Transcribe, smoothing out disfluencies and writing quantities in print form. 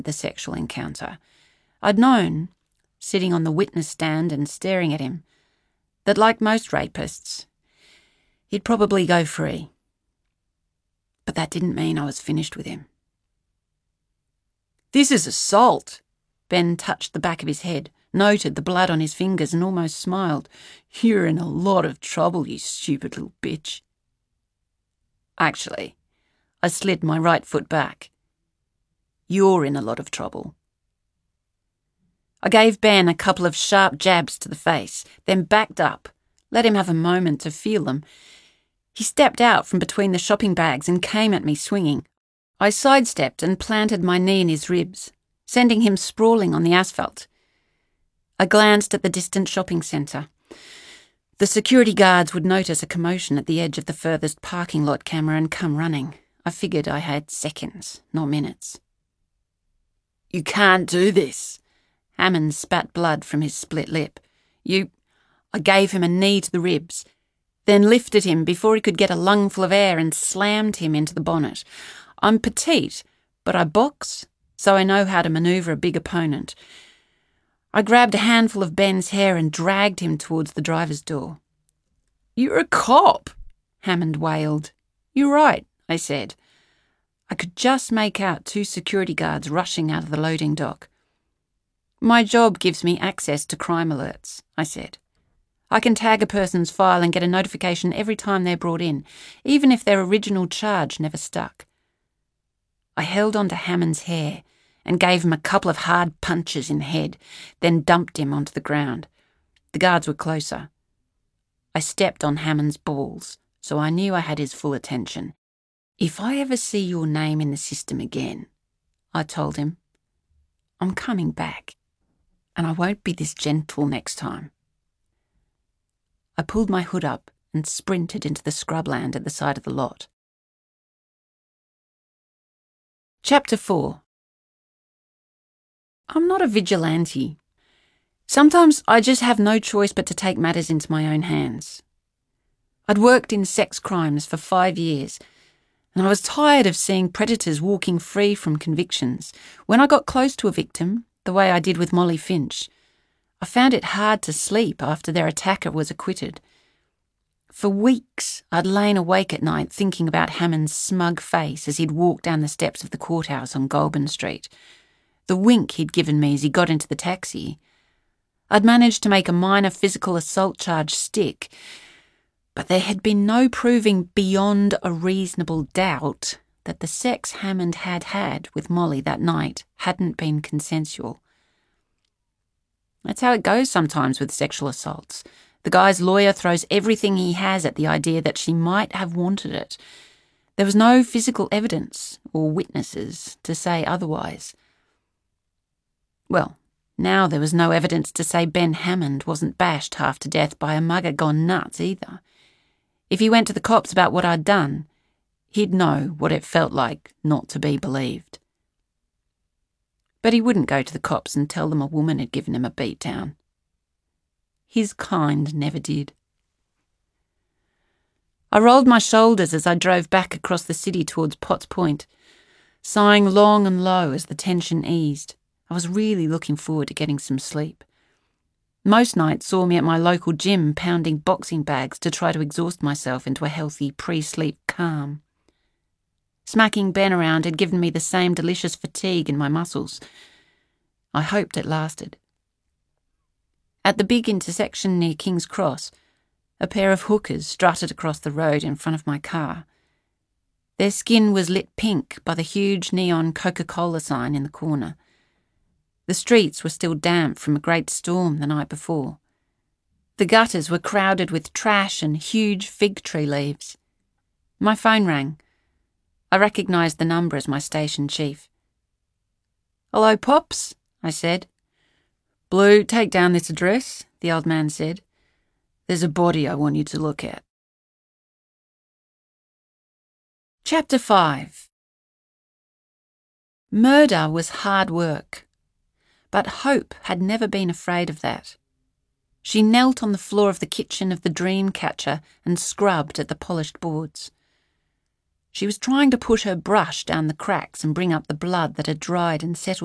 the sexual encounter. I'd known, sitting on the witness stand and staring at him, that like most rapists, he'd probably go free. But that didn't mean I was finished with him. "This is assault." Ben touched the back of his head, noted the blood on his fingers and almost smiled. "You're in a lot of trouble, you stupid little bitch." Actually, I slid my right foot back. "You're in a lot of trouble." I gave Ben a couple of sharp jabs to the face, then backed up, let him have a moment to feel them. He stepped out from between the shopping bags and came at me swinging. I sidestepped and planted my knee in his ribs, sending him sprawling on the asphalt. I glanced at the distant shopping centre. The security guards would notice a commotion at the edge of the furthest parking lot camera and come running. I figured I had seconds, not minutes. "You can't do this." Hammond spat blood from his split lip. I gave him a knee to the ribs, then lifted him before he could get a lungful of air and slammed him into the bonnet. I'm petite, but I box, so I know how to manoeuvre a big opponent. I grabbed a handful of Ben's hair and dragged him towards the driver's door. "You're a cop," Hammond wailed. "You're right," I said. I could just make out 2 security guards rushing out of the loading dock. "My job gives me access to crime alerts," I said. "I can tag a person's file and get a notification every time they're brought in, even if their original charge never stuck." I held onto Hammond's hair and gave him a couple of hard punches in the head, then dumped him onto the ground. The guards were closer. I stepped on Hammond's balls, so I knew I had his full attention. "If I ever see your name in the system again," I told him, "I'm coming back, and I won't be this gentle next time." I pulled my hood up and sprinted into the scrubland at the side of the lot. Chapter 4. I'm not a vigilante. Sometimes I just have no choice but to take matters into my own hands. I'd worked in sex crimes for 5 years, and I was tired of seeing predators walking free from convictions. When I got close to a victim, the way I did with Molly Finch, I found it hard to sleep after their attacker was acquitted. For weeks, I'd lain awake at night thinking about Hammond's smug face as he'd walked down the steps of the courthouse on Goulburn Street, the wink he'd given me as he got into the taxi. I'd managed to make a minor physical assault charge stick, but there had been no proving beyond a reasonable doubt that the sex Hammond had had with Molly that night hadn't been consensual. That's how it goes sometimes with sexual assaults. The guy's lawyer throws everything he has at the idea that she might have wanted it. There was no physical evidence or witnesses to say otherwise. Well, now there was no evidence to say Ben Hammond wasn't bashed half to death by a mugger gone nuts either. If he went to the cops about what I'd done, he'd know what it felt like not to be believed. But he wouldn't go to the cops and tell them a woman had given him a beatdown. His kind never did. I rolled my shoulders as I drove back across the city towards Potts Point, sighing long and low as the tension eased. I was really looking forward to getting some sleep. Most nights saw me at my local gym pounding boxing bags to try to exhaust myself into a healthy pre-sleep calm. Smacking Ben around had given me the same delicious fatigue in my muscles. I hoped it lasted. At the big intersection near King's Cross, a pair of hookers strutted across the road in front of my car. Their skin was lit pink by the huge neon Coca-Cola sign in the corner. The streets were still damp from a great storm the night before. The gutters were crowded with trash and huge fig tree leaves. My phone rang. I recognised the number as my station chief. "Hello, Pops," I said. "Blue, take down this address," the old man said. "There's a body I want you to look at." Chapter 5. Murder was hard work, but Hope had never been afraid of that. She knelt on the floor of the kitchen of the dream catcher and scrubbed at the polished boards. She was trying to push her brush down the cracks and bring up the blood that had dried and settled